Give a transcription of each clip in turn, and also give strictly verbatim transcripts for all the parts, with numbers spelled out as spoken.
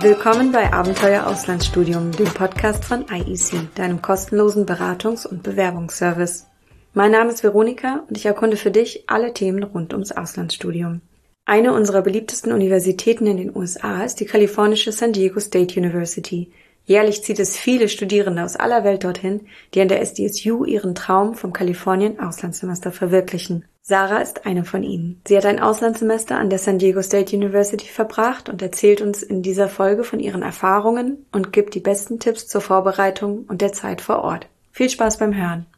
Willkommen bei Abenteuer Auslandsstudium, dem Podcast von I E C, deinem kostenlosen Beratungs- und Bewerbungsservice. Mein Name ist Veronika und ich erkunde für dich alle Themen rund ums Auslandsstudium. Eine unserer beliebtesten Universitäten in den U S A ist die kalifornische San Diego State University. Jährlich zieht es viele Studierende aus aller Welt dorthin, die an der S D S U ihren Traum vom Kalifornien-Auslandssemester verwirklichen. Sarah ist eine von ihnen. Sie hat ein Auslandssemester an der San Diego State University verbracht und erzählt uns in dieser Folge von ihren Erfahrungen und gibt die besten Tipps zur Vorbereitung und der Zeit vor Ort. Viel Spaß beim Hören!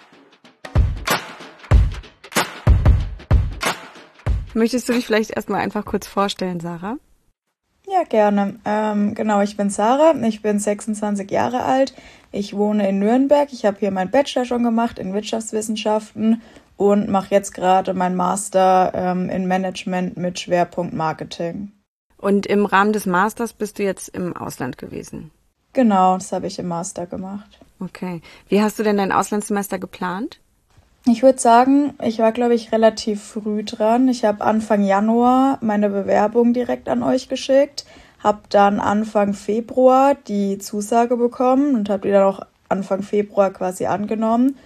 Möchtest du dich vielleicht erstmal einfach kurz vorstellen, Sarah? Ja, gerne. Ähm, genau, ich bin Sarah, ich bin sechsundzwanzig Jahre alt, ich wohne in Nürnberg, ich habe hier meinen Bachelor schon gemacht in Wirtschaftswissenschaften und mache jetzt gerade meinen Master ähm, in Management mit Schwerpunkt Marketing. Und im Rahmen des Masters bist du jetzt im Ausland gewesen? Genau, das habe ich im Master gemacht. Okay. Wie hast du denn dein Auslandssemester geplant? Ich würde sagen, ich war, glaube ich, relativ früh dran. Ich habe Anfang Januar meine Bewerbung direkt an euch geschickt, habe dann Anfang Februar die Zusage bekommen und habe die dann auch Anfang Februar quasi angenommen.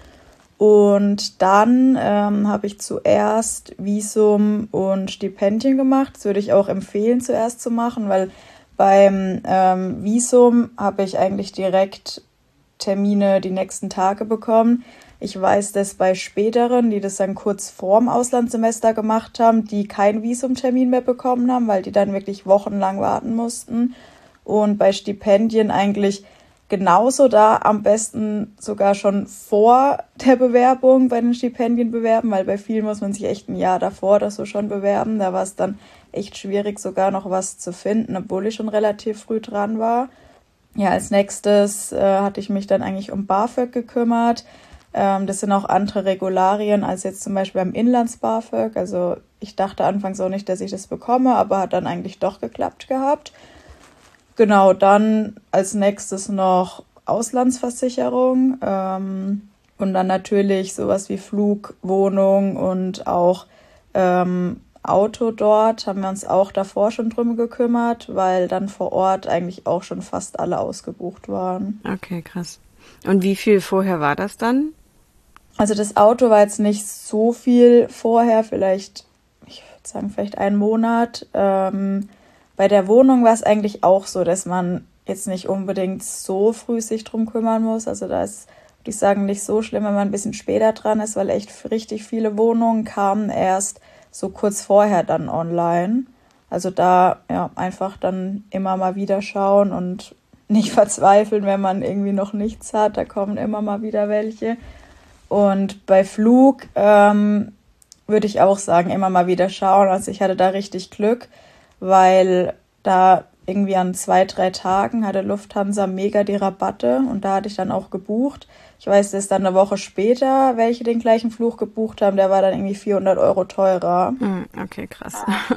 Und dann ähm, habe ich zuerst Visum und Stipendien gemacht. Das würde ich auch empfehlen, zuerst zu machen, weil beim ähm, Visum habe ich eigentlich direkt Termine die nächsten Tage bekommen. Ich weiß, dass bei späteren, die das dann kurz vorm Auslandssemester gemacht haben, die keinen Visumtermin mehr bekommen haben, weil die dann wirklich wochenlang warten mussten. Und bei Stipendien eigentlich genauso, da am besten sogar schon vor der Bewerbung bei den Stipendien bewerben, weil bei vielen muss man sich echt ein Jahr davor oder so schon bewerben. Da war es dann echt schwierig, sogar noch was zu finden, obwohl ich schon relativ früh dran war. Ja, als nächstes äh, hatte ich mich dann eigentlich um BAföG gekümmert. Ähm, das sind auch andere Regularien als jetzt zum Beispiel beim Inlands-BAföG. Also ich dachte anfangs auch nicht, dass ich das bekomme, aber hat dann eigentlich doch geklappt gehabt. Genau, dann als nächstes noch Auslandsversicherung ähm, und dann natürlich sowas wie Flug, Wohnung und auch ähm, Auto dort. Haben wir uns auch davor schon drum gekümmert, weil dann vor Ort eigentlich auch schon fast alle ausgebucht waren. Okay, krass. Und wie viel vorher war das dann? Also das Auto war jetzt nicht so viel vorher, vielleicht, ich würde sagen, vielleicht einen Monat. Ähm, bei der Wohnung war es eigentlich auch so, dass man jetzt nicht unbedingt so früh sich drum kümmern muss. Also da ist, würde ich sagen, nicht so schlimm, wenn man ein bisschen später dran ist, weil echt richtig viele Wohnungen kamen erst so kurz vorher dann online. Also da ja einfach dann immer mal wieder schauen und nicht verzweifeln, wenn man irgendwie noch nichts hat. Da kommen immer mal wieder welche. Und bei Flug ähm, würde ich auch sagen, immer mal wieder schauen. Also ich hatte da richtig Glück, weil da irgendwie an zwei, drei Tagen hatte Lufthansa mega die Rabatte und da hatte ich dann auch gebucht. Ich weiß, dass dann eine Woche später welche den gleichen Flug gebucht haben, der war dann irgendwie vierhundert Euro teurer. Okay, krass.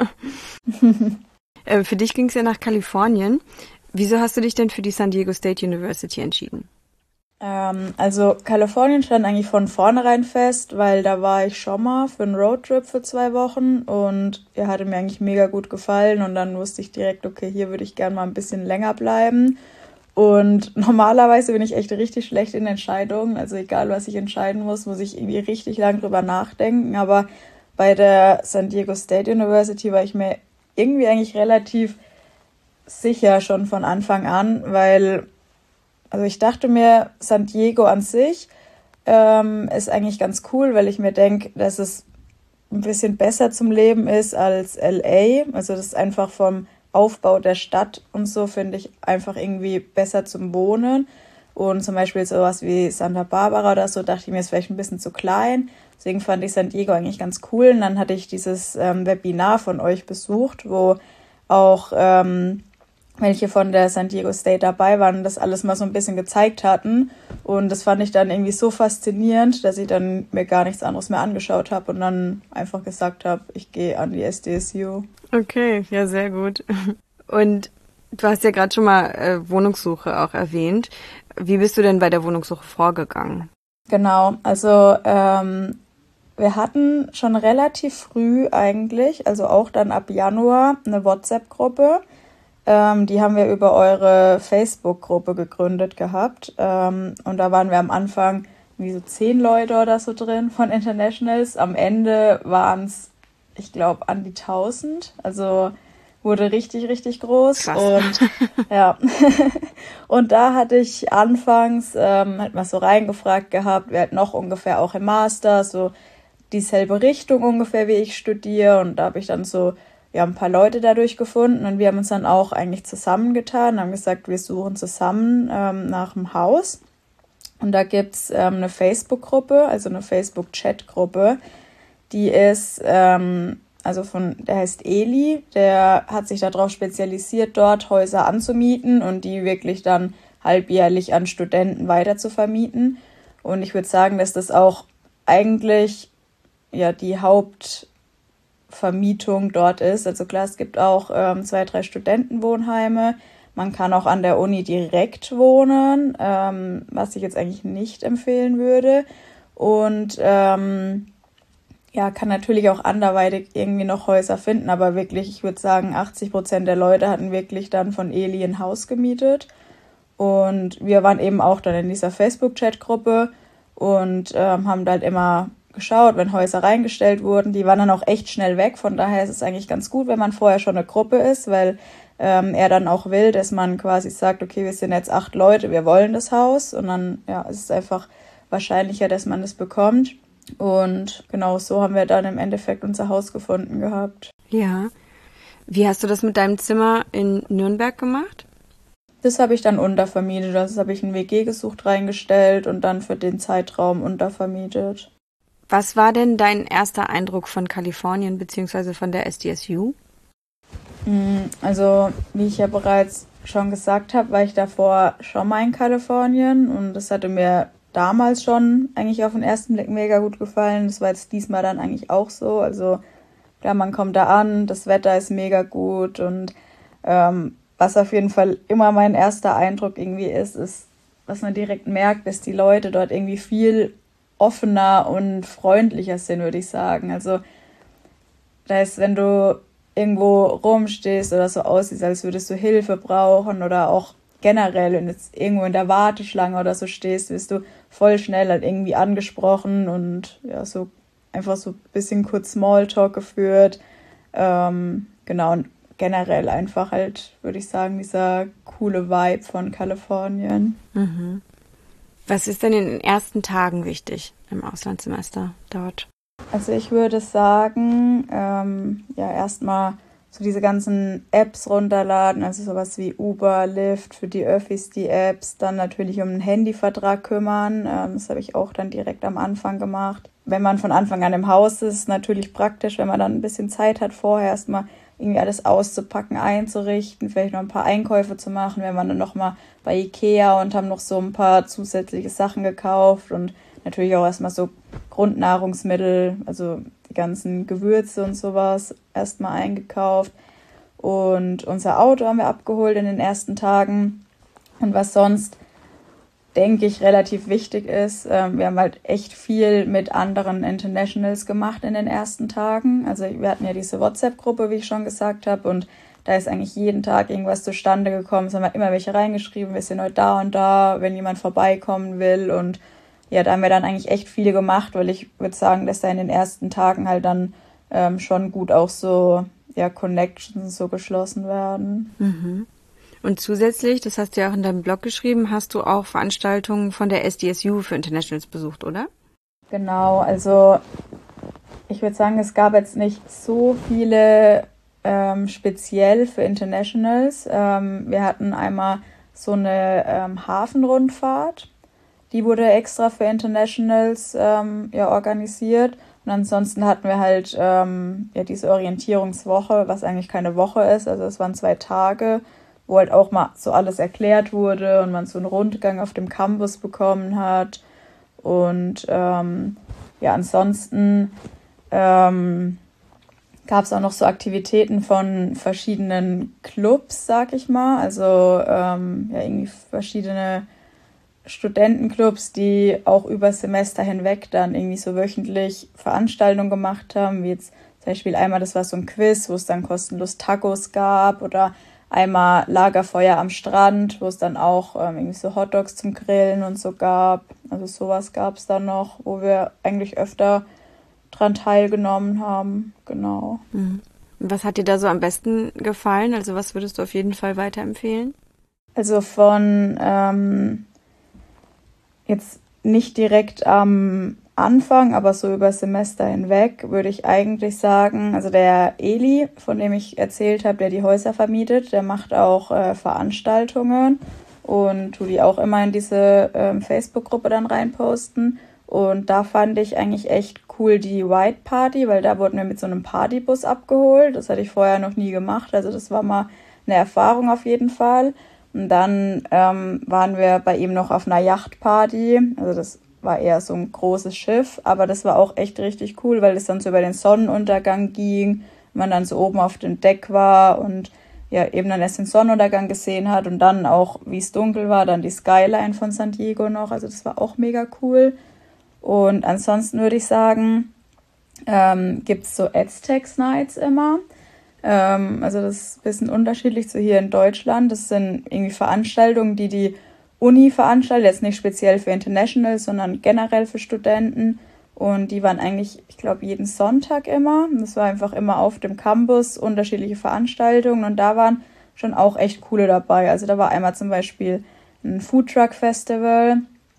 äh, für dich ging es ja nach Kalifornien. Wieso hast du dich denn für die San Diego State University entschieden? Ähm, also Kalifornien stand eigentlich von vornherein fest, weil da war ich schon mal für einen Roadtrip für zwei Wochen und er hatte mir eigentlich mega gut gefallen und dann wusste ich direkt, okay, hier würde ich gerne mal ein bisschen länger bleiben. Und normalerweise bin ich echt richtig schlecht in Entscheidungen, also egal was ich entscheiden muss, muss ich irgendwie richtig lang drüber nachdenken, aber bei der San Diego State University war ich mir irgendwie eigentlich relativ sicher schon von Anfang an, weil Also ich dachte mir, San Diego an sich ähm, ist eigentlich ganz cool, weil ich mir denke, dass es ein bisschen besser zum Leben ist als L A. Also das ist einfach vom Aufbau der Stadt und so, finde ich, einfach irgendwie besser zum Wohnen. Und zum Beispiel sowas wie Santa Barbara oder so, dachte ich mir, ist vielleicht ein bisschen zu klein. Deswegen fand ich San Diego eigentlich ganz cool. Und dann hatte ich dieses ähm, Webinar von euch besucht, wo auch ähm, welche von der San Diego State dabei waren, das alles mal so ein bisschen gezeigt hatten. Und das fand ich dann irgendwie so faszinierend, dass ich dann mir gar nichts anderes mehr angeschaut habe und dann einfach gesagt habe, ich gehe an die S D S U. Okay, ja, sehr gut. Und du hast ja gerade schon mal äh, Wohnungssuche auch erwähnt. Wie bist du denn bei der Wohnungssuche vorgegangen? Genau, also ähm, wir hatten schon relativ früh eigentlich, also auch dann ab Januar, eine WhatsApp-Gruppe, Ähm, die haben wir über eure Facebook-Gruppe gegründet gehabt. Ähm, und da waren wir am Anfang wie so zehn Leute oder so drin von Internationals. Am Ende waren es, ich glaube, an die tausend. Also wurde richtig, richtig groß. Krass. Und ja, und da hatte ich anfangs ähm, halt mal so reingefragt gehabt, wer hat noch ungefähr auch im Master, so dieselbe Richtung ungefähr wie ich studiere. Und da habe ich dann so ja ein paar Leute dadurch gefunden und wir haben uns dann auch eigentlich zusammengetan, haben gesagt, wir suchen zusammen ähm, nach einem Haus. Und da gibt's ähm, eine Facebook-Gruppe, also eine Facebook-Chat-Gruppe, die ist, ähm, also von, der heißt Eli, der hat sich darauf spezialisiert, dort Häuser anzumieten und die wirklich dann halbjährlich an Studenten weiter zu vermieten. Und ich würde sagen, dass das auch eigentlich ja die Hauptvermietung dort ist. Also klar, es gibt auch ähm, zwei, drei Studentenwohnheime. Man kann auch an der Uni direkt wohnen, ähm, was ich jetzt eigentlich nicht empfehlen würde. Und ähm, ja, kann natürlich auch anderweitig irgendwie noch Häuser finden, aber wirklich, ich würde sagen, achtzig Prozent der Leute hatten wirklich dann von Eli ein Haus gemietet. Und wir waren eben auch dann in dieser Facebook-Chat-Gruppe und ähm, haben halt immer geschaut, wenn Häuser reingestellt wurden. Die waren dann auch echt schnell weg, von daher ist es eigentlich ganz gut, wenn man vorher schon eine Gruppe ist, weil ähm, er dann auch will, dass man quasi sagt, okay, wir sind jetzt acht Leute, wir wollen das Haus und dann ja, ist es einfach wahrscheinlicher, dass man das bekommt. Und genau so haben wir dann im Endeffekt unser Haus gefunden gehabt. Ja. Wie hast du das mit deinem Zimmer in Nürnberg gemacht? Das habe ich dann untervermietet. Das habe ich ein W G gesucht, reingestellt und dann für den Zeitraum untervermietet. Was war denn dein erster Eindruck von Kalifornien bzw. von der S D S U? Also, wie ich ja bereits schon gesagt habe, war ich davor schon mal in Kalifornien und das hatte mir damals schon eigentlich auf den ersten Blick mega gut gefallen. Das war jetzt diesmal dann eigentlich auch so. Also klar, man kommt da an, das Wetter ist mega gut und ähm, was auf jeden Fall immer mein erster Eindruck irgendwie ist, ist, was man direkt merkt, dass die Leute dort irgendwie viel offener und freundlicher sind, würde ich sagen. Also da ist, wenn du irgendwo rumstehst oder so aussiehst, als würdest du Hilfe brauchen oder auch generell, wenn du jetzt irgendwo in der Warteschlange oder so stehst, wirst du voll schnell halt irgendwie angesprochen und ja, so einfach so ein bisschen kurz Smalltalk geführt. Ähm, genau, und generell einfach halt, würde ich sagen, dieser coole Vibe von Kalifornien. Mhm. Was ist denn in den ersten Tagen wichtig im Auslandssemester dort? Also ich würde sagen, ähm, ja, erstmal so diese ganzen Apps runterladen, also sowas wie Uber, Lyft, für die Öffis die Apps, dann natürlich um einen Handyvertrag kümmern, ähm, das habe ich auch dann direkt am Anfang gemacht. Wenn man von Anfang an im Haus ist, ist natürlich praktisch, wenn man dann ein bisschen Zeit hat, vorher erstmal irgendwie alles auszupacken, einzurichten, vielleicht noch ein paar Einkäufe zu machen. Wir waren dann nochmal bei Ikea und haben noch so ein paar zusätzliche Sachen gekauft und natürlich auch erstmal so Grundnahrungsmittel, also die ganzen Gewürze und sowas erstmal eingekauft. Und unser Auto haben wir abgeholt in den ersten Tagen. Und was sonst, denke ich, relativ wichtig ist, äh, wir haben halt echt viel mit anderen Internationals gemacht in den ersten Tagen. Also wir hatten ja diese WhatsApp-Gruppe, wie ich schon gesagt habe, und da ist eigentlich jeden Tag irgendwas zustande gekommen. Es haben halt immer welche reingeschrieben, wir sind heute da und da, wenn jemand vorbeikommen will. Und ja, da haben wir dann eigentlich echt viel gemacht, weil ich würde sagen, dass da in den ersten Tagen halt dann ähm, schon gut auch so ja, Connections so geschlossen werden. Mhm. Und zusätzlich, das hast du ja auch in deinem Blog geschrieben, hast du auch Veranstaltungen von der S D S U für Internationals besucht, oder? Genau, also ich würde sagen, es gab jetzt nicht so viele ähm, speziell für Internationals. Ähm, wir hatten einmal so eine ähm, Hafenrundfahrt, die wurde extra für Internationals ähm, ja, organisiert. Und ansonsten hatten wir halt ähm, ja, diese Orientierungswoche, was eigentlich keine Woche ist. Also es waren zwei Tage, wo halt auch mal so alles erklärt wurde und man so einen Rundgang auf dem Campus bekommen hat. Und ähm, ja, ansonsten ähm, gab es auch noch so Aktivitäten von verschiedenen Clubs, sag ich mal. Also ähm, ja, irgendwie verschiedene Studentenclubs, die auch über Semester hinweg dann irgendwie so wöchentlich Veranstaltungen gemacht haben, wie jetzt zum Beispiel einmal, das war so ein Quiz, wo es dann kostenlos Tacos gab oder einmal Lagerfeuer am Strand, wo es dann auch ähm, irgendwie so Hotdogs zum Grillen und so gab. Also sowas gab es dann noch, wo wir eigentlich öfter dran teilgenommen haben. Genau. Mhm. Was hat dir da so am besten gefallen? Also was würdest du auf jeden Fall weiterempfehlen? Also von ähm, jetzt nicht direkt am Anfang, aber so über Semester hinweg würde ich eigentlich sagen, also der Eli, von dem ich erzählt habe, der die Häuser vermietet, der macht auch äh, Veranstaltungen und tu die auch immer in diese ähm, Facebook-Gruppe dann reinposten. Und da fand ich eigentlich echt cool die White Party, weil da wurden wir mit so einem Partybus abgeholt. Das hatte ich vorher noch nie gemacht, also das war mal eine Erfahrung auf jeden Fall. Und dann ähm, waren wir bei ihm noch auf einer Yachtparty, also das war eher so ein großes Schiff, aber das war auch echt richtig cool, weil es dann so über den Sonnenuntergang ging, man dann so oben auf dem Deck war und ja eben dann erst den Sonnenuntergang gesehen hat und dann auch, wie es dunkel war, dann die Skyline von San Diego noch, also das war auch mega cool. Und ansonsten würde ich sagen, ähm, gibt es so Aztecs Nights immer. Ähm, also das ist ein bisschen unterschiedlich zu hier in Deutschland. Das sind irgendwie Veranstaltungen, die die Uni veranstaltet, jetzt nicht speziell für International, sondern generell für Studenten. Und die waren eigentlich, ich glaube, jeden Sonntag immer. Das war einfach immer auf dem Campus unterschiedliche Veranstaltungen. Und da waren schon auch echt coole dabei. Also da war einmal zum Beispiel ein Foodtruck Festival,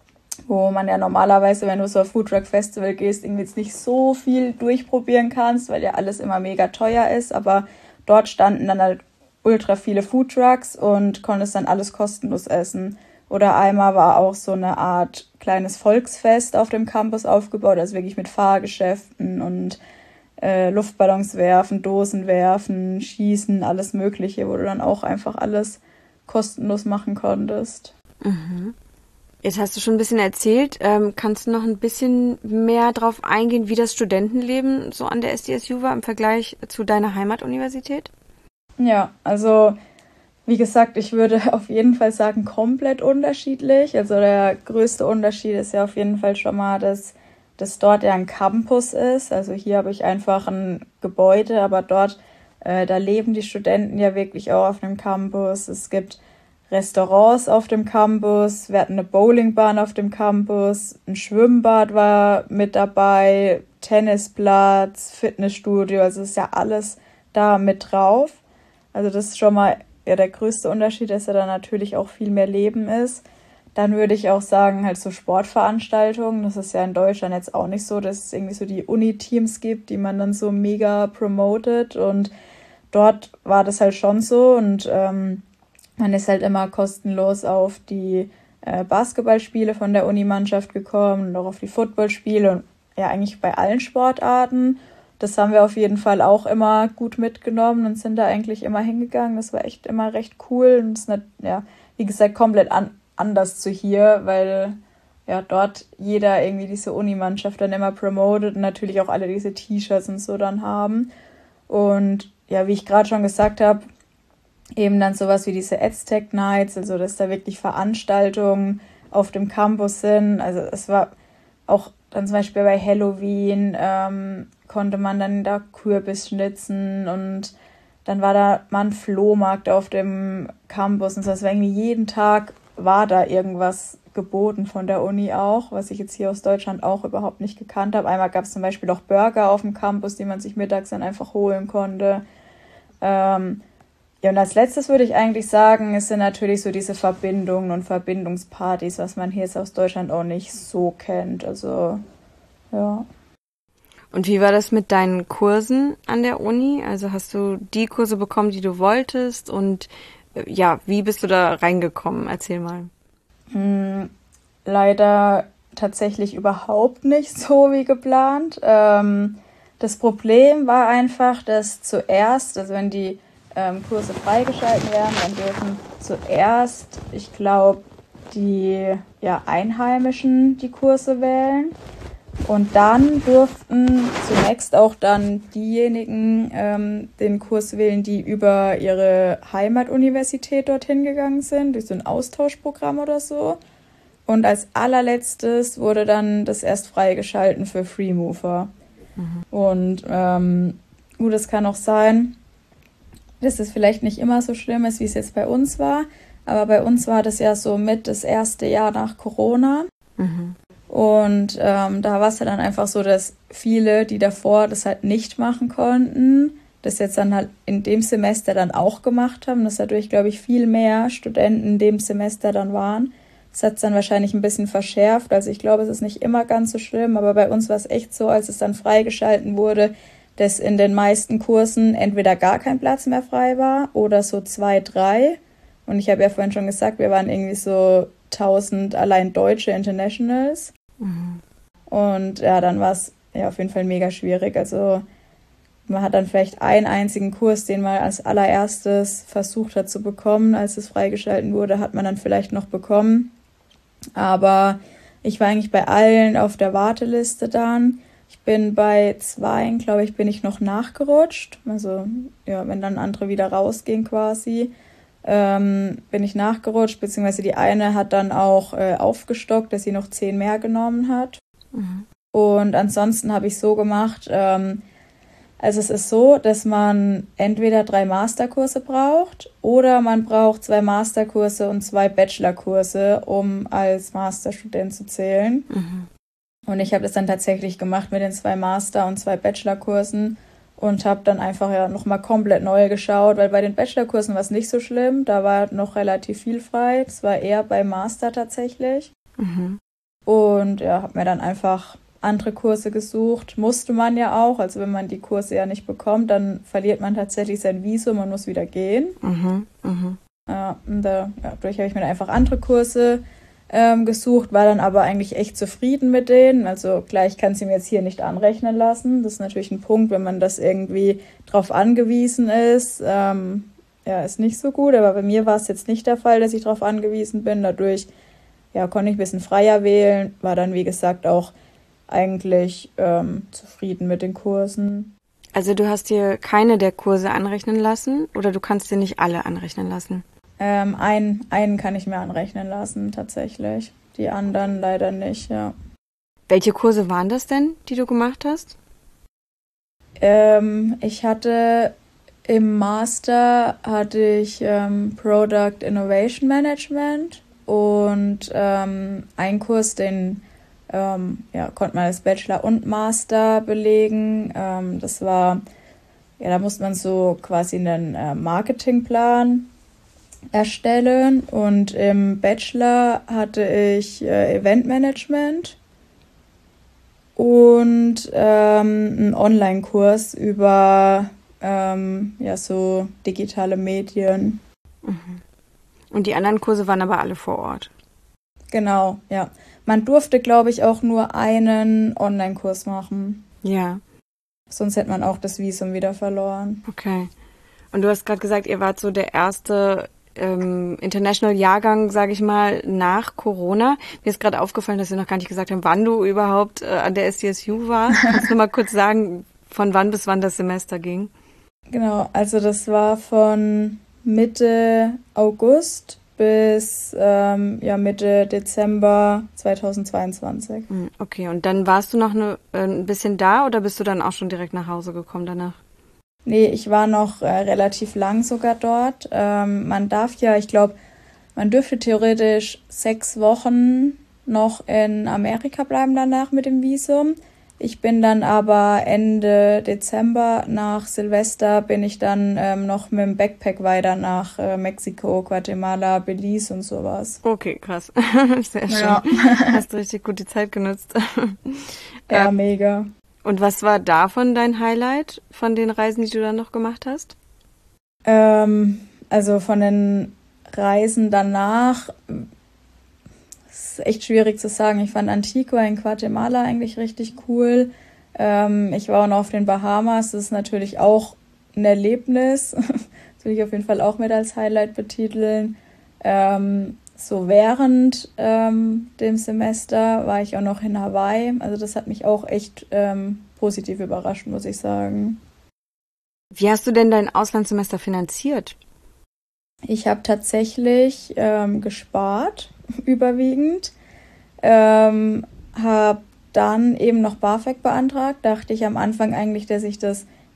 wo man ja normalerweise, wenn du so ein Foodtruck Festival gehst, irgendwie jetzt nicht so viel durchprobieren kannst, weil ja alles immer mega teuer ist. Aber dort standen dann halt ultra viele Foodtrucks und konntest dann alles kostenlos essen. Oder einmal war auch so eine Art kleines Volksfest auf dem Campus aufgebaut, also wirklich mit Fahrgeschäften und äh, Luftballons werfen, Dosen werfen, schießen, alles Mögliche, wo du dann auch einfach alles kostenlos machen konntest. Mhm. Jetzt hast du schon ein bisschen erzählt. Ähm, kannst du noch ein bisschen mehr drauf eingehen, wie das Studentenleben so an der S D S U war im Vergleich zu deiner Heimatuniversität? Ja, also wie gesagt, ich würde auf jeden Fall sagen, komplett unterschiedlich. Also der größte Unterschied ist ja auf jeden Fall schon mal, dass, dass dort ja ein Campus ist. Also hier habe ich einfach ein Gebäude, aber dort, äh, da leben die Studenten ja wirklich auch auf dem Campus. Es gibt Restaurants auf dem Campus, wir hatten eine Bowlingbahn auf dem Campus, ein Schwimmbad war mit dabei, Tennisplatz, Fitnessstudio, also ist ja alles da mit drauf. Also das ist schon mal ja der größte Unterschied, dass ja da natürlich auch viel mehr Leben ist. Dann würde ich auch sagen, halt so Sportveranstaltungen, das ist ja in Deutschland jetzt auch nicht so, dass es irgendwie so die Uni-Teams gibt, die man dann so mega promotet und dort war das halt schon so und ähm, man ist halt immer kostenlos auf die äh, Basketballspiele von der Unimannschaft gekommen und auch auf die Footballspiele und ja eigentlich bei allen Sportarten. Das haben wir auf jeden Fall auch immer gut mitgenommen und sind da eigentlich immer hingegangen. Das war echt immer recht cool und ist nicht, ja, wie gesagt, komplett an, anders zu hier, weil ja dort jeder irgendwie diese Unimannschaft dann immer promotet und natürlich auch alle diese T-Shirts und so dann haben. Und ja, wie ich gerade schon gesagt habe, eben dann sowas wie diese Aztec Nights, also dass da wirklich Veranstaltungen auf dem Campus sind. Also es war auch dann zum Beispiel bei Halloween ähm, konnte man dann da Kürbis schnitzen und dann war da mal ein Flohmarkt auf dem Campus und so. Es war irgendwie jeden Tag war da irgendwas geboten von der Uni auch, was ich jetzt hier aus Deutschland auch überhaupt nicht gekannt habe. Einmal gab es zum Beispiel auch Burger auf dem Campus, die man sich mittags dann einfach holen konnte. Ähm, ja, und als letztes würde ich eigentlich sagen, es sind natürlich so diese Verbindungen und Verbindungspartys, was man hier jetzt aus Deutschland auch nicht so kennt. Also, ja. Und wie war das mit deinen Kursen an der Uni? Also hast du die Kurse bekommen, die du wolltest? Und äh, ja, wie bist du da reingekommen? Erzähl mal. Hm, leider tatsächlich überhaupt nicht so wie geplant. Ähm, das Problem war einfach, dass zuerst, also wenn die ähm, Kurse freigeschalten werden, dann dürfen zuerst, ich glaube, die ja, Einheimischen die Kurse wählen. Und dann durften zunächst auch dann diejenigen ähm, den Kurs wählen, die über ihre Heimatuniversität dorthin gegangen sind, durch so ein Austauschprogramm oder so. Und als allerletztes wurde dann das erst freigeschalten für Freemover. Mhm. Und ähm, gut, es kann auch sein, dass es vielleicht nicht immer so schlimm ist, wie es jetzt bei uns war. Aber bei uns war das ja so mit das erste Jahr nach Corona. Mhm. Und ähm, da war es ja dann einfach so, dass viele, die davor das halt nicht machen konnten, das jetzt dann halt in dem Semester dann auch gemacht haben. Dass dadurch, glaube ich, viel mehr Studenten in dem Semester dann waren. Das hat es dann wahrscheinlich ein bisschen verschärft. Also ich glaube, es ist nicht immer ganz so schlimm, aber bei uns war es echt so, als es dann freigeschalten wurde, dass in den meisten Kursen entweder gar kein Platz mehr frei war oder so zwei, drei. Und ich habe ja vorhin schon gesagt, wir waren irgendwie so tausend allein deutsche Internationals. Mhm. Und ja, dann war es ja auf jeden Fall mega schwierig. Also man hat dann vielleicht einen einzigen Kurs, den man als allererstes versucht hat zu bekommen, als es freigeschalten wurde, hat man dann vielleicht noch bekommen. Aber ich war eigentlich bei allen auf der Warteliste dann. Ich bin bei zweien, glaube ich, bin ich noch nachgerutscht. Also ja, wenn dann andere wieder rausgehen quasi. Ähm, bin ich nachgerutscht, beziehungsweise die eine hat dann auch äh, aufgestockt, dass sie noch zehn mehr genommen hat. Mhm. Und ansonsten habe ich so gemacht, ähm, also es ist so, dass man entweder drei Masterkurse braucht oder man braucht zwei Masterkurse und zwei Bachelorkurse, um als Masterstudent zu zählen. Mhm. Und ich habe das dann tatsächlich gemacht mit den zwei Master- und zwei Bachelorkursen. Und habe dann einfach ja nochmal komplett neu geschaut, weil bei den Bachelorkursen war es nicht so schlimm. Da war noch relativ viel frei. Das war eher beim Master tatsächlich. Mhm. Und ja, habe mir dann einfach andere Kurse gesucht. Musste man ja auch. Also wenn man die Kurse ja nicht bekommt, dann verliert man tatsächlich sein Visum und muss wieder gehen. Mhm. Mhm. Ja, und da, ja, dadurch habe ich mir dann einfach andere Kurse ähm, gesucht, war dann aber eigentlich echt zufrieden mit denen. Also klar, ich kann sie mir jetzt hier nicht anrechnen lassen. Das ist natürlich ein Punkt, wenn man das irgendwie drauf angewiesen ist. Ähm, ja, ist nicht so gut, aber bei mir war es jetzt nicht der Fall, dass ich darauf angewiesen bin. Dadurch ja, konnte ich ein bisschen freier wählen, war dann, wie gesagt, auch eigentlich ähm, zufrieden mit den Kursen. Also du hast dir keine der Kurse anrechnen lassen oder du kannst dir nicht alle anrechnen lassen? Ähm, einen, einen kann ich mir anrechnen lassen, tatsächlich. Die anderen leider nicht, ja. Welche Kurse waren das denn, die du gemacht hast? Ähm, ich hatte im Master hatte ich ähm, Product Innovation Management und ähm, einen Kurs, den ähm, ja, konnte man als Bachelor und Master belegen. Ähm, das war, ja, da musste man so quasi einen äh, Marketingplan erstellen und im Bachelor hatte ich äh, Eventmanagement und ähm, einen Online-Kurs über ähm, ja, so digitale Medien. Mhm. Und die anderen Kurse waren aber alle vor Ort? Genau, ja. Man durfte, glaube ich, auch nur einen Online-Kurs machen. Ja. Sonst hätte man auch das Visum wieder verloren. Okay. Und du hast gerade gesagt, ihr wart so der erste ähm, International-Jahrgang, sage ich mal, nach Corona. Mir ist gerade aufgefallen, dass wir noch gar nicht gesagt haben, wann du überhaupt äh, an der S C S U warst. Kannst du mal kurz sagen, von wann bis wann das Semester ging? Genau, also das war von Mitte August bis ähm, ja, Mitte Dezember zweitausendzweiundzwanzig. Okay, und dann warst du noch eine, äh, ein bisschen da oder bist du dann auch schon direkt nach Hause gekommen danach? Nee, ich war noch äh, relativ lang sogar dort. Ähm, man darf ja, ich glaube, man dürfte theoretisch sechs Wochen noch in Amerika bleiben danach mit dem Visum. Ich bin dann aber Ende Dezember nach Silvester bin ich dann ähm, noch mit dem Backpack weiter nach äh, Mexiko, Guatemala, Belize und sowas. Okay, krass. Sehr schön. Ja. Hast du richtig gut die Zeit genutzt. Ja, Ähm, mega. Und was war davon dein Highlight von den Reisen, die du dann noch gemacht hast? Ähm, also von den Reisen danach ist echt schwierig zu sagen. Ich fand Antigua in Guatemala eigentlich richtig cool. Ähm, ich war auch noch auf den Bahamas. Das ist natürlich auch ein Erlebnis. Das will ich auf jeden Fall auch mit als Highlight betiteln. Ähm, so während ähm, dem Semester war ich auch noch in Hawaii. Also das hat mich auch echt ähm, positiv überrascht, muss ich sagen. Wie hast du denn dein Auslandssemester finanziert? Ich habe tatsächlich ähm, gespart, überwiegend. Ähm, habe dann eben noch BAföG beantragt. Dachte ich am Anfang eigentlich, dass ich das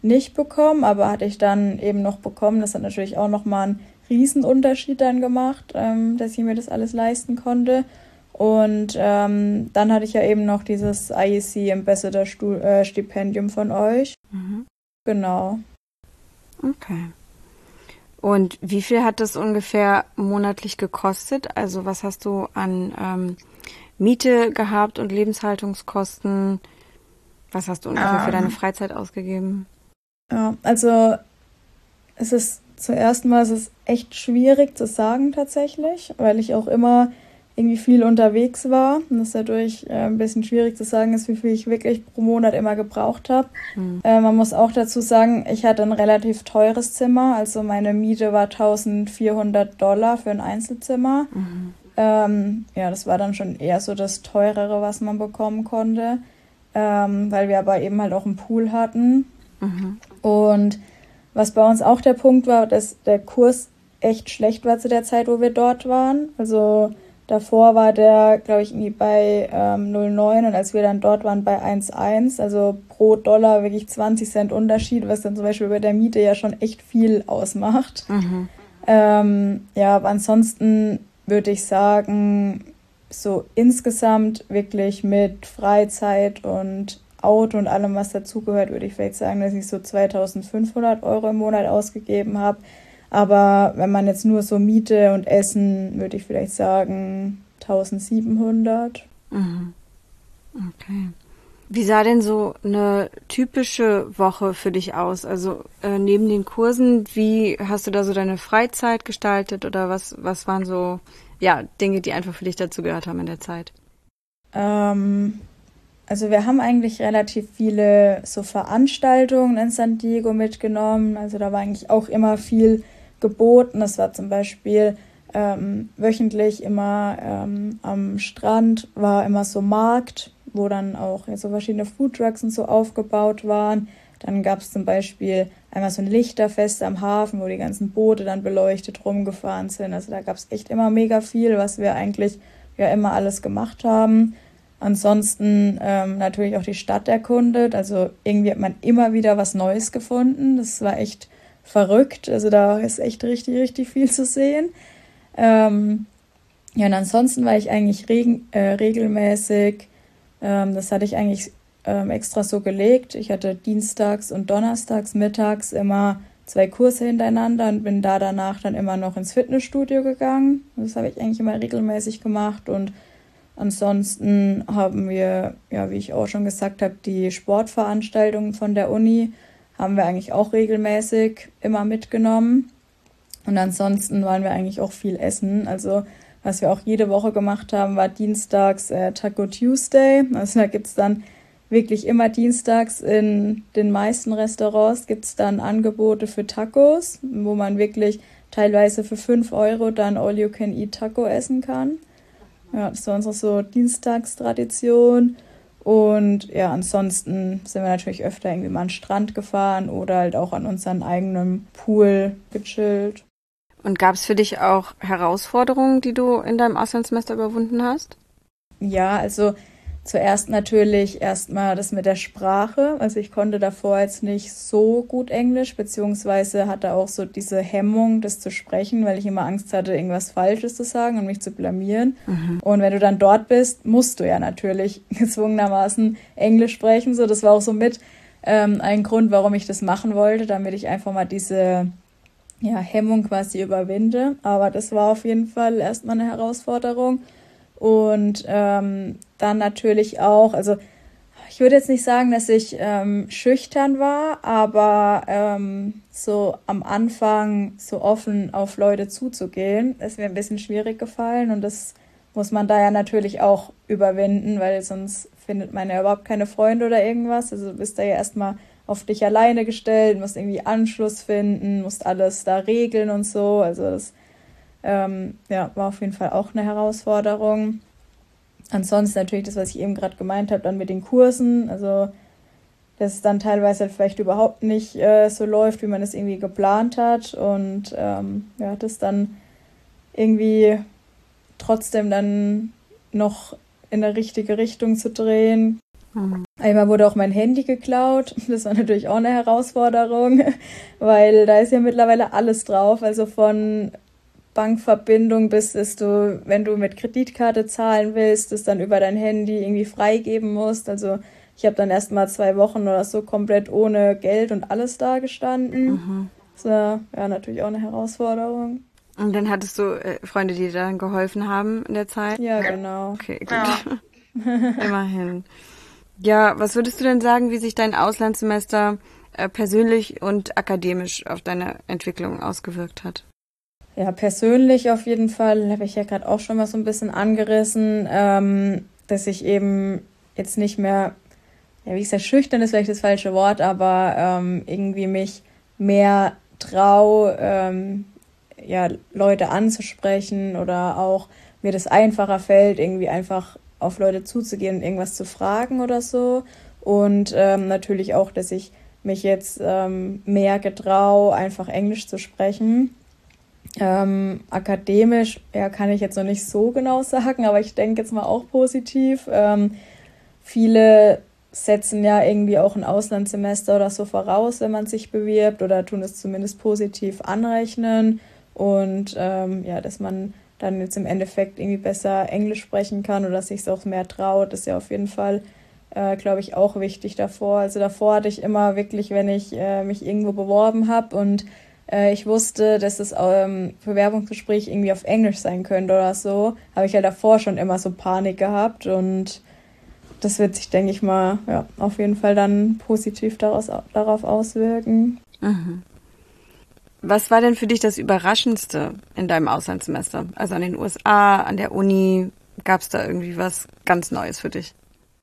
nicht bekommen, aber hatte ich dann eben noch bekommen. Das hat natürlich auch nochmal einen Riesenunterschied dann gemacht, ähm, dass ich mir das alles leisten konnte. Und ähm, dann hatte ich ja eben noch dieses I E C Ambassador Stu- äh, Stipendium von euch. Mhm. Genau. Okay. Und wie viel hat das ungefähr monatlich gekostet? Also was hast du an ähm, Miete gehabt und Lebenshaltungskosten? Was hast du ungefähr für deine Ähm, Freizeit ausgegeben? ja, also es ist zuerst mal es ist echt schwierig zu sagen tatsächlich, weil ich auch immer irgendwie viel unterwegs war und es dadurch äh, ein bisschen schwierig zu sagen ist, wie viel ich wirklich pro Monat immer gebraucht habe. Hm. Äh, man muss auch dazu sagen, ich hatte ein relativ teures Zimmer, also meine Miete war eintausendvierhundert Dollar für ein Einzelzimmer. Mhm. Ähm, ja, das war dann schon eher so das Teurere, was man bekommen konnte, ähm, weil wir aber eben halt auch einen Pool hatten. Mhm. Und was bei uns auch der Punkt war, dass der Kurs echt schlecht war zu der Zeit, wo wir dort waren. Also davor war der, glaube ich, irgendwie bei ähm, null Komma neun und als wir dann dort waren bei eins Komma eins, also pro Dollar wirklich zwanzig Cent Unterschied, was dann zum Beispiel bei der Miete ja schon echt viel ausmacht. Mhm. Ähm, ja, aber ansonsten würde ich sagen, so insgesamt wirklich mit Freizeit und Auto und allem, was dazugehört, würde ich vielleicht sagen, dass ich so zweitausendfünfhundert Euro im Monat ausgegeben habe. Aber wenn man jetzt nur so Miete und Essen, würde ich vielleicht sagen eintausendsiebenhundert. Mhm. Okay. Wie sah denn so eine typische Woche für dich aus? Also äh, neben den Kursen, wie hast du da so deine Freizeit gestaltet oder was, was waren so ja, Dinge, die einfach für dich dazu gehört haben in der Zeit? Ähm, also wir haben eigentlich relativ viele so Veranstaltungen in San Diego mitgenommen. Also da war eigentlich auch immer viel geboten. Das war zum Beispiel ähm, wöchentlich immer ähm, am Strand war immer so Markt, wo dann auch ja, so verschiedene Foodtrucks und so aufgebaut waren. Dann gab es zum Beispiel einmal so ein Lichterfest am Hafen, wo die ganzen Boote dann beleuchtet rumgefahren sind. Also da gab es echt immer mega viel, was wir eigentlich ja immer alles gemacht haben. Ansonsten ähm, natürlich auch die Stadt erkundet. Also irgendwie hat man immer wieder was Neues gefunden. Das war echt verrückt. Also da ist echt richtig, richtig viel zu sehen. Ähm, ja, und ansonsten war ich eigentlich regen, äh, regelmäßig, ähm, das hatte ich eigentlich ähm, extra so gelegt. Ich hatte dienstags und donnerstags mittags immer zwei Kurse hintereinander und bin da danach dann immer noch ins Fitnessstudio gegangen. Das habe ich eigentlich immer regelmäßig gemacht und ansonsten haben wir, ja, wie ich auch schon gesagt habe, die Sportveranstaltungen von der Uni haben wir eigentlich auch regelmäßig immer mitgenommen. Und ansonsten waren wir eigentlich auch viel essen. Also was wir auch jede Woche gemacht haben, war dienstags äh, Taco Tuesday. Also da gibt es dann wirklich immer dienstags in den meisten Restaurants gibt es dann Angebote für Tacos, wo man wirklich teilweise für fünf Euro dann All-You-Can-Eat-Taco essen kann. Ja, das war unsere so Dienstagstradition. Und ja, ansonsten sind wir natürlich öfter irgendwie mal an den Strand gefahren oder halt auch an unserem eigenen Pool gechillt. Und gab es für dich auch Herausforderungen, die du in deinem Auslandssemester überwunden hast? Ja, also zuerst natürlich erstmal das mit der Sprache. Also ich konnte davor jetzt nicht so gut Englisch, beziehungsweise hatte auch so diese Hemmung, das zu sprechen, weil ich immer Angst hatte, irgendwas Falsches zu sagen und mich zu blamieren. Mhm. Und wenn du dann dort bist, musst du ja natürlich gezwungenermaßen Englisch sprechen. So, das war auch so mit ähm, ein Grund, warum ich das machen wollte, damit ich einfach mal diese ja, Hemmung quasi überwinde. Aber das war auf jeden Fall erstmal eine Herausforderung. Und ähm, dann natürlich auch, also ich würde jetzt nicht sagen, dass ich ähm, schüchtern war, aber ähm, so am Anfang so offen auf Leute zuzugehen, ist mir ein bisschen schwierig gefallen und das muss man da ja natürlich auch überwinden, weil sonst findet man ja überhaupt keine Freunde oder irgendwas. Also du bist da ja erstmal auf dich alleine gestellt, musst irgendwie Anschluss finden, musst alles da regeln und so. Also das ähm, ja, war auf jeden Fall auch eine Herausforderung. Ansonsten natürlich das, was ich eben gerade gemeint habe, dann mit den Kursen. Also dass es dann teilweise halt vielleicht überhaupt nicht äh, so läuft, wie man es irgendwie geplant hat. Und ähm, ja, das dann irgendwie trotzdem dann noch in eine richtige Richtung zu drehen. Mhm. Einmal wurde auch mein Handy geklaut. Das war natürlich auch eine Herausforderung, weil da ist ja mittlerweile alles drauf. Also von Bankverbindung bis, dass du, wenn du mit Kreditkarte zahlen willst, das dann über dein Handy irgendwie freigeben musst. Also ich habe dann erst mal zwei Wochen oder so komplett ohne Geld und alles da gestanden. Mhm. Das war ja natürlich auch eine Herausforderung. Und dann hattest du äh, Freunde, die dir dann geholfen haben in der Zeit? Ja, genau. Okay, gut. Ja. Immerhin. Ja, was würdest du denn sagen, wie sich dein Auslandssemester äh, persönlich und akademisch auf deine Entwicklung ausgewirkt hat? Ja, persönlich auf jeden Fall, habe ich ja gerade auch schon mal so ein bisschen angerissen, ähm, dass ich eben jetzt nicht mehr, ja, wie gesagt, schüchtern ist vielleicht das falsche Wort, aber ähm, irgendwie mich mehr trau, ähm, ja, Leute anzusprechen oder auch mir das einfacher fällt, irgendwie einfach auf Leute zuzugehen und irgendwas zu fragen oder so. Und ähm, natürlich auch, dass ich mich jetzt ähm, mehr getrau, einfach Englisch zu sprechen. Ähm, akademisch, ja, kann ich jetzt noch nicht so genau sagen, aber ich denke jetzt mal auch positiv. Ähm, viele setzen ja irgendwie auch ein Auslandssemester oder so voraus, wenn man sich bewirbt, oder tun es zumindest positiv anrechnen. Und ähm, ja, dass man dann jetzt im Endeffekt irgendwie besser Englisch sprechen kann oder sich es auch mehr traut, ist ja auf jeden Fall, äh, glaube ich, auch wichtig davor. Also davor hatte ich immer wirklich, wenn ich äh, mich irgendwo beworben habe und äh, ich wusste, dass das ähm, Bewerbungsgespräch irgendwie auf Englisch sein könnte oder so, habe ich ja davor schon immer so Panik gehabt, und das wird sich, denke ich mal, ja, auf jeden Fall dann positiv daraus, darauf auswirken. Mhm. Was war denn für dich das Überraschendste in deinem Auslandssemester? Also an den U S A, an der Uni, gab es da irgendwie was ganz Neues für dich?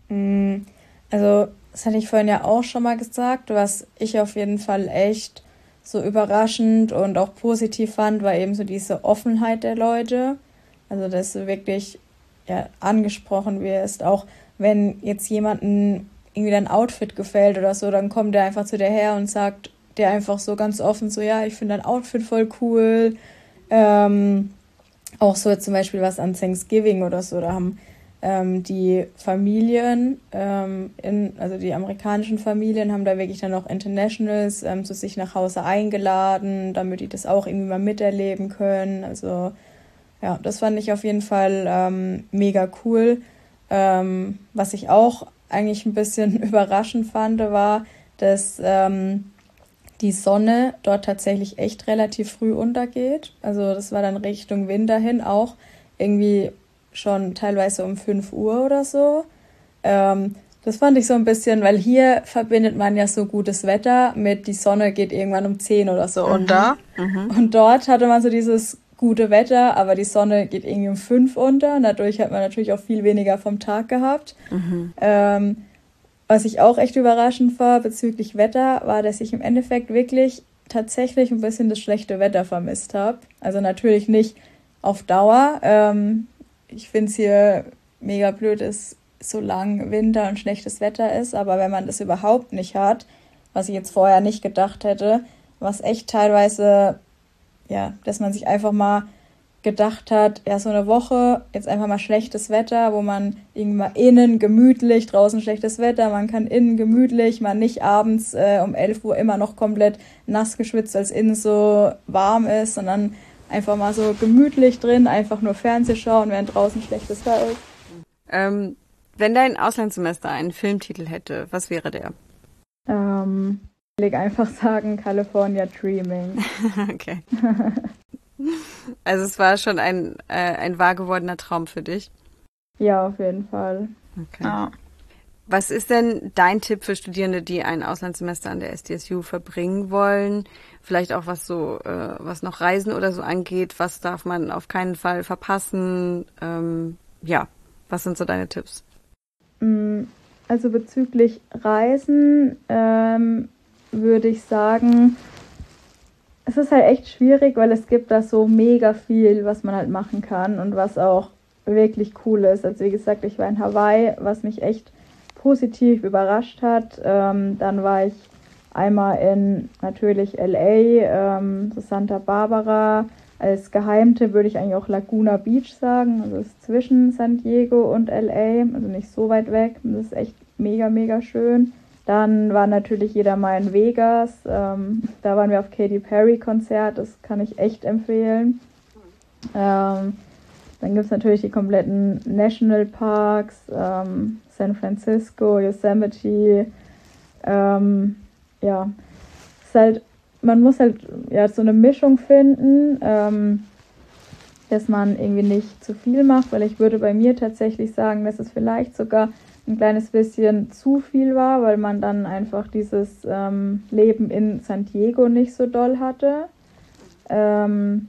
Also, das hatte ich vorhin ja auch schon mal gesagt, was ich auf jeden Fall echt so überraschend und auch positiv fand, war eben so diese Offenheit der Leute. Also, dass du wirklich ja, angesprochen wirst, auch wenn jetzt jemandem irgendwie dein Outfit gefällt oder so, dann kommt der einfach zu dir her und sagt dir einfach so ganz offen so, ja, ich finde dein Outfit voll cool. Ähm, auch so jetzt zum Beispiel was an Thanksgiving oder so, da haben ähm, die Familien, ähm, in, also die amerikanischen Familien, haben da wirklich dann auch Internationals ähm, zu sich nach Hause eingeladen, damit die das auch irgendwie mal miterleben können. Also ja, das fand ich auf jeden Fall ähm, mega cool. Ähm, was ich auch eigentlich ein bisschen überraschend fand, war, dass ähm, die Sonne dort tatsächlich echt relativ früh untergeht. Also das war dann Richtung Winter hin auch irgendwie schon teilweise um fünf Uhr oder so. Ähm, das fand ich so ein bisschen, weil hier verbindet man ja so gutes Wetter mit, die Sonne geht irgendwann um zehn oder so unter. Mhm. Und dort hatte man so dieses gute Wetter, aber die Sonne geht irgendwie um fünf unter. Und dadurch hat man natürlich auch viel weniger vom Tag gehabt. Mhm. Ähm, Was ich auch echt überraschend war bezüglich Wetter, war, dass ich im Endeffekt wirklich tatsächlich ein bisschen das schlechte Wetter vermisst habe. Also natürlich nicht auf Dauer. Ähm, ich finde es hier mega blöd, dass so lang Winter und schlechtes Wetter ist. Aber wenn man das überhaupt nicht hat, was ich jetzt vorher nicht gedacht hätte, was echt teilweise, ja, dass man sich einfach mal gedacht hat, ja, so eine Woche, jetzt einfach mal schlechtes Wetter, wo man irgendwie mal innen gemütlich, draußen schlechtes Wetter, man kann innen gemütlich, man nicht abends äh, um elf Uhr immer noch komplett nass geschwitzt, als innen so warm ist, sondern einfach mal so gemütlich drin, einfach nur Fernsehen schauen, während draußen schlechtes Wetter ist. Ähm, wenn dein Auslandssemester einen Filmtitel hätte, was wäre der? Ähm, ich will einfach sagen, California Dreaming. Okay. Also es war schon ein, äh, ein wahr gewordener Traum für dich? Ja, auf jeden Fall. Okay. Ja. Was ist denn dein Tipp für Studierende, die ein Auslandssemester an der S D S U verbringen wollen? Vielleicht auch was so, äh, was noch Reisen oder so angeht. Was darf man auf keinen Fall verpassen? Ähm, ja, was sind so deine Tipps? Also bezüglich Reisen ähm, würde ich sagen, es ist halt echt schwierig, weil es gibt da so mega viel, was man halt machen kann und was auch wirklich cool ist. Also wie gesagt, ich war in Hawaii, was mich echt positiv überrascht hat. Ähm, dann war ich einmal in natürlich L A, ähm, so Santa Barbara, als Geheimtipp würde ich eigentlich auch Laguna Beach sagen. Also es ist zwischen San Diego und L A, also nicht so weit weg. Das ist echt mega, mega schön. Dann war natürlich jeder mal in Vegas. Ähm, da waren wir auf Katy Perry Konzert. Das kann ich echt empfehlen. Ähm, dann gibt es natürlich die kompletten Nationalparks, ähm, San Francisco, Yosemite. Ähm, ja, ist halt, man muss halt ja, so eine Mischung finden, ähm, dass man irgendwie nicht zu viel macht, weil ich würde bei mir tatsächlich sagen, dass es vielleicht sogar ein kleines bisschen zu viel war, weil man dann einfach dieses ähm, Leben in San Diego nicht so doll hatte. Ähm,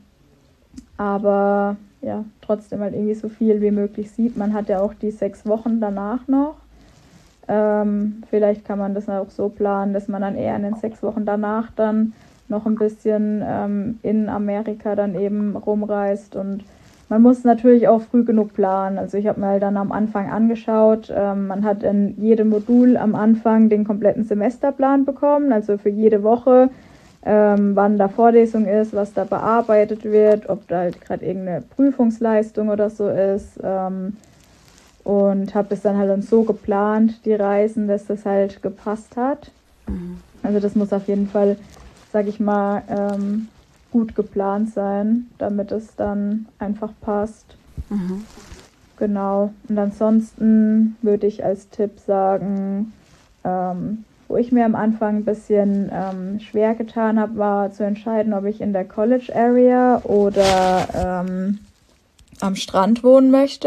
aber ja, trotzdem halt irgendwie so viel wie möglich sieht. Man hat ja auch die sechs Wochen danach noch. Ähm, vielleicht kann man das auch so planen, dass man dann eher in den sechs Wochen danach dann noch ein bisschen ähm, in Amerika dann eben rumreist. Und man muss natürlich auch früh genug planen. Also ich habe mir halt dann am Anfang angeschaut, ähm, man hat in jedem Modul am Anfang den kompletten Semesterplan bekommen, also für jede Woche, ähm, wann da Vorlesung ist, was da bearbeitet wird, ob da halt gerade irgendeine Prüfungsleistung oder so ist. Ähm, und habe das dann halt dann so geplant, die Reisen, dass das halt gepasst hat. Mhm. Also das muss auf jeden Fall, sag ich mal, ähm, gut geplant sein, damit es dann einfach passt. Mhm. Genau. Und ansonsten würde ich als Tipp sagen, ähm, wo ich mir am Anfang ein bisschen ähm, schwer getan habe, war zu entscheiden, ob ich in der College Area oder ähm, am Strand wohnen möchte.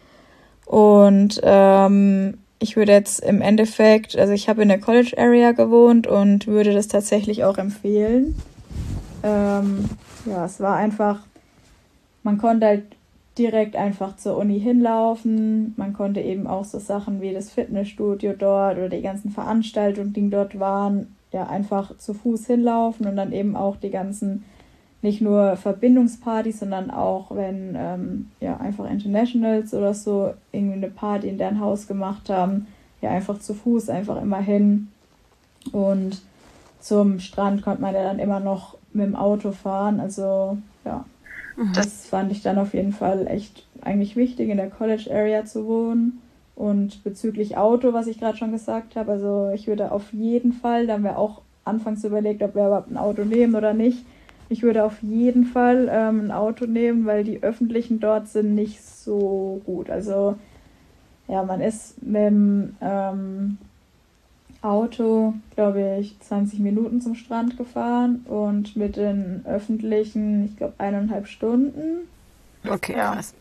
Und ähm, ich würde jetzt im Endeffekt, also ich habe in der College Area gewohnt und würde das tatsächlich auch empfehlen. Ähm, ja, es war einfach, man konnte halt direkt einfach zur Uni hinlaufen. Man konnte eben auch so Sachen wie das Fitnessstudio dort oder die ganzen Veranstaltungen, die dort waren, ja einfach zu Fuß hinlaufen und dann eben auch die ganzen, nicht nur Verbindungspartys, sondern auch wenn ähm, ja einfach Internationals oder so irgendwie eine Party in deren Haus gemacht haben, ja einfach zu Fuß einfach immer hin. Und zum Strand konnte man ja dann immer noch mit dem Auto fahren. Also ja, mhm. Das fand ich dann auf jeden Fall echt eigentlich wichtig, in der College Area zu wohnen. Und bezüglich Auto, was ich gerade schon gesagt habe, also ich würde auf jeden Fall, da haben wir auch anfangs überlegt, ob wir überhaupt ein Auto nehmen oder nicht. Ich würde auf jeden Fall ähm, ein Auto nehmen, weil die öffentlichen dort sind nicht so gut. Also ja, man ist mit dem ähm, Auto, glaube ich, zwanzig Minuten zum Strand gefahren und mit den öffentlichen, ich glaube, eineinhalb Stunden. Okay, ja. Krass.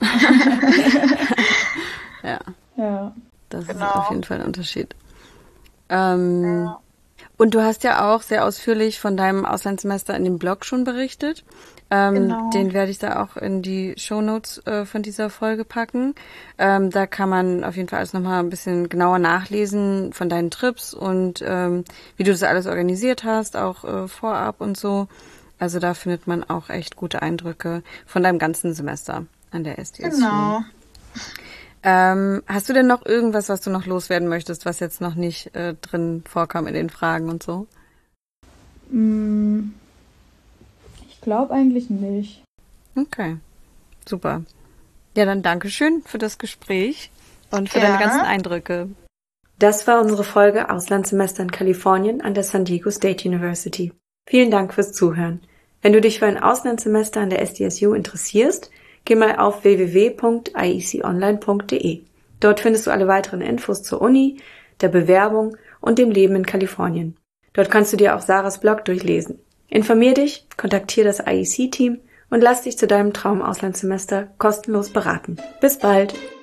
ja. Ja. Das genau. ist auf jeden Fall ein Unterschied. Ähm, ja. Und du hast ja auch sehr ausführlich von deinem Auslandssemester in dem Blog schon berichtet. Ähm, genau. Den werde ich da auch in die Shownotes äh, von dieser Folge packen. Ähm, da kann man auf jeden Fall alles nochmal ein bisschen genauer nachlesen von deinen Trips und ähm, wie du das alles organisiert hast, auch äh, vorab und so. Also da findet man auch echt gute Eindrücke von deinem ganzen Semester an der S D S U. Genau. Ähm, hast du denn noch irgendwas, was du noch loswerden möchtest, was jetzt noch nicht äh, drin vorkam in den Fragen und so? Mm. Ich glaube eigentlich nicht. Okay, super. Ja, dann Dankeschön für das Gespräch und für Gerne. deine ganzen Eindrücke. Das war unsere Folge Auslandssemester in Kalifornien an der San Diego State University. Vielen Dank fürs Zuhören. Wenn du dich für ein Auslandssemester an der S D S U interessierst, geh mal auf w w w punkt i e c online punkt d e. Dort findest du alle weiteren Infos zur Uni, der Bewerbung und dem Leben in Kalifornien. Dort kannst du dir auch Sarahs Blog durchlesen. Informier dich, kontaktiere das I E C-Team und lass dich zu deinem Traumauslandssemester kostenlos beraten. Bis bald!